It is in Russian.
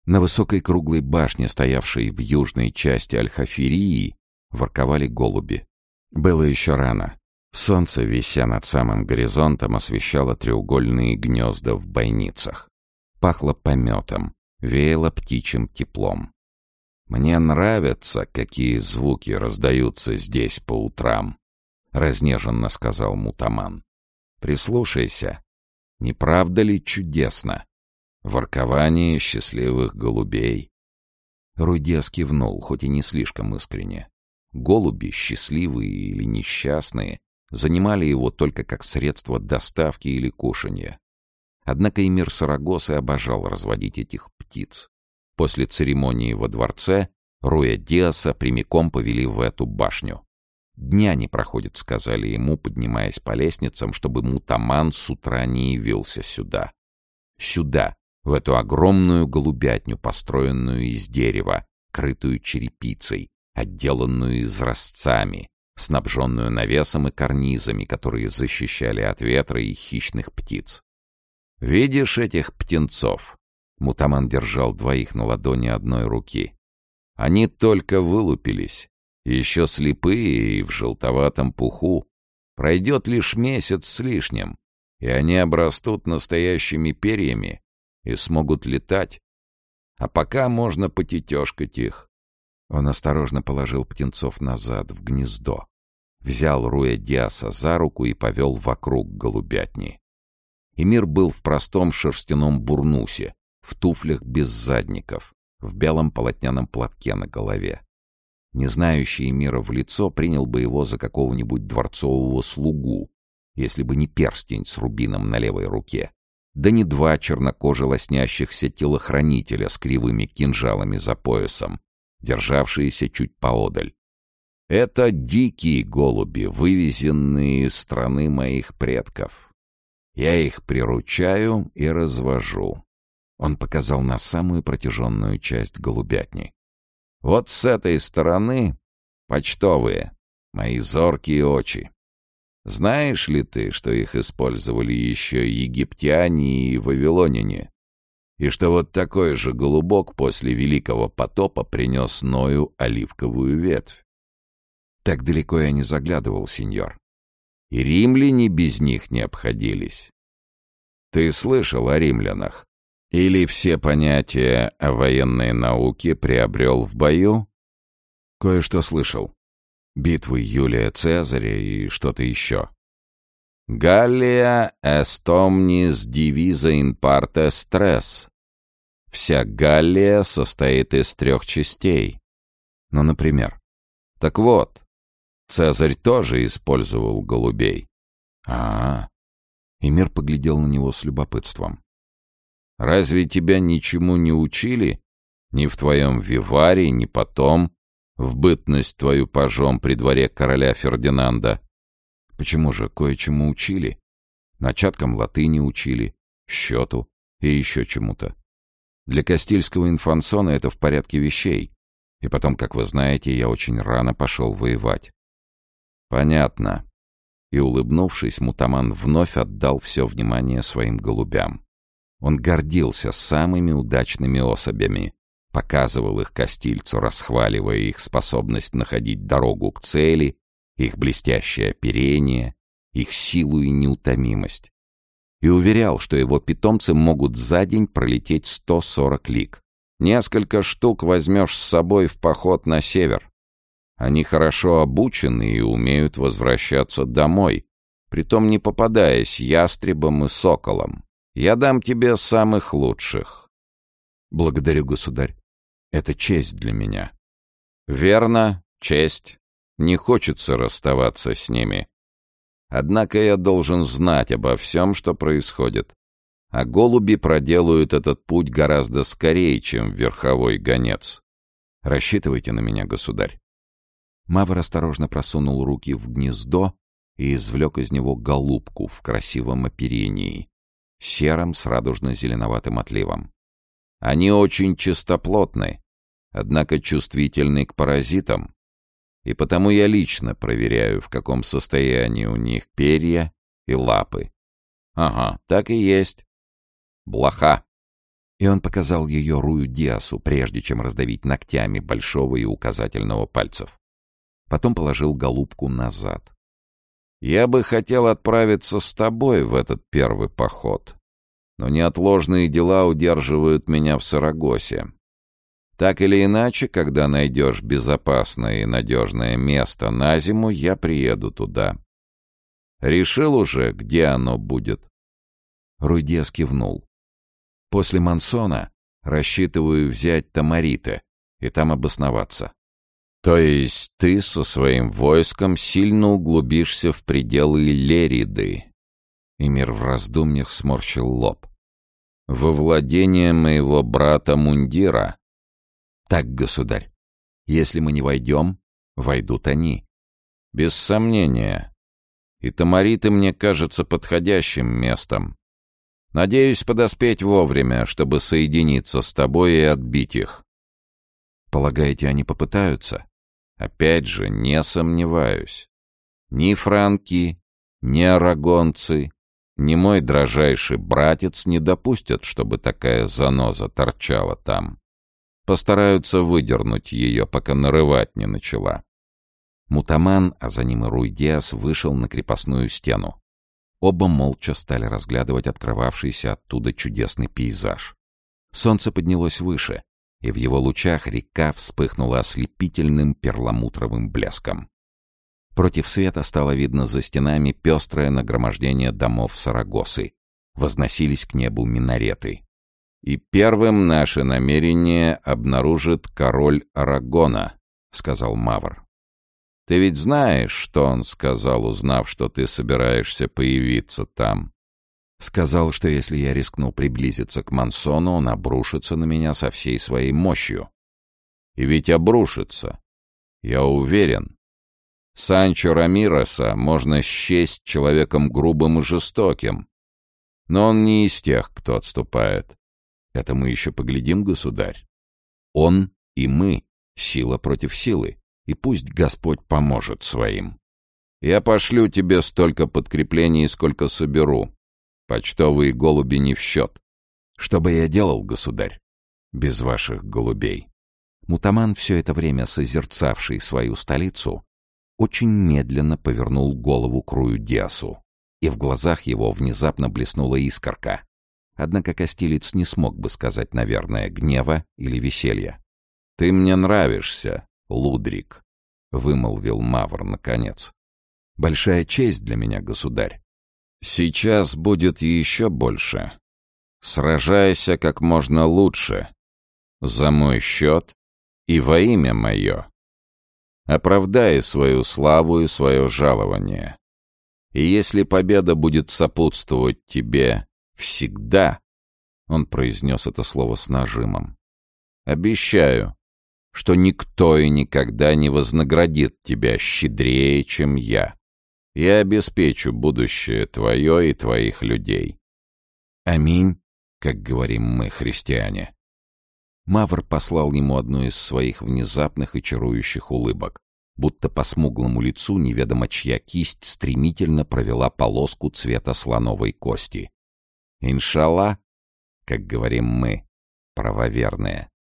На высокой круглой башне, стоявшей в южной части Аль-Хафирии, ворковали голуби. Было еще рано. Солнце, вися над самым горизонтом, освещало треугольные гнезда в бойницах. Пахло пометом, веяло птичьим теплом. «Мне нравятся, какие звуки раздаются здесь по утрам», — разнеженно сказал Мутаман. «Прислушайся. Не правда ли чудесно? Воркование счастливых голубей». Рудес кивнул, хоть и не слишком искренне. Голуби, счастливые или несчастные, занимали его только как средство доставки или кушанья. Однако эмир Сарагосы обожал разводить этих птиц. После церемонии во дворце Руэ-Диаса прямиком повели в эту башню. «Дня не проходит», — сказали ему, поднимаясь по лестницам, чтобы Мутаман с утра не явился сюда. Сюда, в эту огромную голубятню, построенную из дерева, крытую черепицей, отделанную изразцами, снабженную навесом и карнизами, которые защищали от ветра и хищных птиц. «Видишь этих птенцов?» Мутаман держал двоих на ладони одной руки. «Они только вылупились, еще слепые и в желтоватом пуху. Пройдет лишь месяц с лишним, и они обрастут настоящими перьями и смогут летать. А пока можно потетешкать их». Он осторожно положил птенцов назад в гнездо, взял Руэ-Диаса за руку и повел вокруг голубятни. Эмир был в простом шерстяном бурнусе, в туфлях без задников, в белом полотняном платке на голове. Не знающий Эмира в лицо принял бы его за какого-нибудь дворцового слугу, если бы не перстень с рубином на левой руке, да не два чернокоже лоснящихся телохранителя с кривыми кинжалами за поясом, державшиеся чуть поодаль. Это дикие голуби, вывезенные из страны моих предков. Я их приручаю и развожу. Он показал на самую протяженную часть голубятни. Вот с этой стороны почтовые, мои зоркие очи. Знаешь ли ты, что их использовали еще египтяне и вавилоняне? И что вот такой же голубок после Великого потопа принес Ною оливковую ветвь? Так далеко я не заглядывал, сеньор. И римляне без них не обходились. Ты слышал о римлянах? Или все понятия о военной науке приобрел в бою? Кое-что слышал. Битвы Юлия Цезаря и что-то еще. Галлия est omnis divisa in partes tres. Вся Галлия состоит из 3 частей. Ну, например. Так вот, Цезарь тоже использовал голубей. А-а-а. Эмир поглядел на него с любопытством. Разве тебя ничему не учили? Ни в твоем виваре, ни потом, в бытность твою пажом при дворе короля Фердинанда? Почему же, кое-чему учили? Начаткам латыни учили, счету и еще чему-то. Для кастильского инфансона это в порядке вещей. И потом, как вы знаете, я очень рано пошел воевать. Понятно. И, улыбнувшись, Мутаман вновь отдал все внимание своим голубям. Он гордился самыми удачными особями, показывал их кастильцу, расхваливая их способность находить дорогу к цели, их блестящее оперение, их силу и неутомимость. И уверял, что его питомцы могут за день пролететь 140 лиг. Несколько штук возьмешь с собой в поход на север. Они хорошо обучены и умеют возвращаться домой, притом не попадаясь ястребам и соколам. Я дам тебе самых лучших. Благодарю, государь. Это честь для меня. Верно, честь. Не хочется расставаться с ними. Однако я должен знать обо всем, что происходит. А голуби проделают этот путь гораздо скорее, чем верховой гонец. Рассчитывайте на меня, государь. Мавр осторожно просунул руки в гнездо и извлек из него голубку в красивом оперении, сером с радужно-зеленоватым отливом. Они очень чистоплотны, однако чувствительны к паразитам, и потому я лично проверяю, в каком состоянии у них перья и лапы. Ага, так и есть. Блоха. И он показал ее Руй-Диасу, прежде чем раздавить ногтями большого и указательного пальцев. Потом положил голубку назад. «Я бы хотел отправиться с тобой в этот первый поход, но неотложные дела удерживают меня в Сарагосе. Так или иначе, когда найдешь безопасное и надежное место на зиму, я приеду туда. Решил уже, где оно будет?» Руй-Диас кивнул. «После Мансона рассчитываю взять Тамариты и там обосноваться». «То есть ты со своим войском сильно углубишься в пределы Лериды?» Эмир в раздумьях сморщил лоб. «Во владение моего брата Мундира?» «Так, государь, если мы не войдем, войдут они». «Без сомнения. И Тамариты мне кажется подходящим местом. Надеюсь подоспеть вовремя, чтобы соединиться с тобой и отбить их». «Полагаете, они попытаются?» «Опять же, не сомневаюсь. Ни франки, ни арагонцы, ни мой дрожайший братец не допустят, чтобы такая заноза торчала там. Постараются выдернуть ее, пока нарывать не начала». Мутаман, а за ним и Руй-Диас, вышел на крепостную стену. Оба молча стали разглядывать открывавшийся оттуда чудесный пейзаж. Солнце поднялось выше, и в его лучах река вспыхнула ослепительным перламутровым блеском. Против света стало видно за стенами пестрое нагромождение домов Сарагосы. Возносились к небу минареты. «И первым наше намерение обнаружит король Арагона», — сказал Мавр. «Ты ведь знаешь, что он сказал, узнав, что ты собираешься появиться там?» «Сказал, что если я рискну приблизиться к Мансону, он обрушится на меня со всей своей мощью». «И ведь обрушится. Я уверен. Санчо Рамиреса можно счесть человеком грубым и жестоким. Но он не из тех, кто отступает. Это мы еще поглядим, государь. Он и мы, сила против силы, и пусть Господь поможет своим. Я пошлю тебе столько подкреплений, сколько соберу. Почтовые голуби не в счет. Что бы я делал, государь, без ваших голубей?» Мутаман, все это время созерцавший свою столицу, очень медленно повернул голову к Руй-Диасу, и в глазах его внезапно блеснула искорка. Однако Кастилец не смог бы сказать, наверное, гнева или веселья. «Ты мне нравишься, Лудрик», — вымолвил Мавр наконец. «Большая честь для меня, государь». «Сейчас будет еще больше. Сражайся как можно лучше. За мой счет и во имя мое. Оправдай свою славу и свое жалование. И если победа будет сопутствовать тебе всегда», — он произнес это слово с нажимом, «обещаю, что никто и никогда не вознаградит тебя щедрее, чем я. Я обеспечу будущее твое и твоих людей». «Аминь», как говорим мы, христиане. Мавр послал ему одну из своих внезапных и чарующих улыбок, будто по смуглому лицу неведомо чья кисть стремительно провела полоску цвета слоновой кости. «Иншалла», как говорим мы, правоверные.